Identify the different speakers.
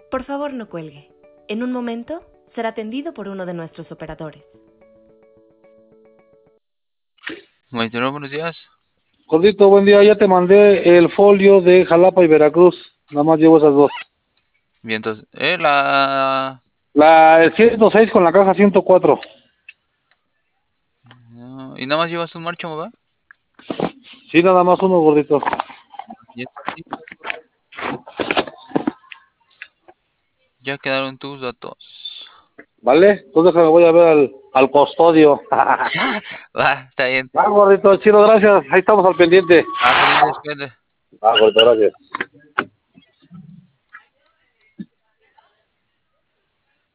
Speaker 1: Por favor, no cuelgue. En un momento será atendido por uno de nuestros operadores.
Speaker 2: Maestro, buenos días.
Speaker 3: Gordito, buen día. Ya te mandé el folio de Jalapa y Veracruz. Nada más llevo esas dos.
Speaker 2: Bien, entonces,
Speaker 3: El 106 con la caja 104.
Speaker 2: y nada más llevas un marcho, ¿va?
Speaker 3: Sí, nada más uno, gordito.
Speaker 2: Ya está listo. Ya quedaron tus datos.
Speaker 3: ¿Vale? Entonces me voy a ver al custodio.
Speaker 2: Va, está bien.
Speaker 3: Gordito, chido, gracias. Ahí estamos al pendiente.
Speaker 2: Feliz día, cuídate.
Speaker 3: Gordito, gracias.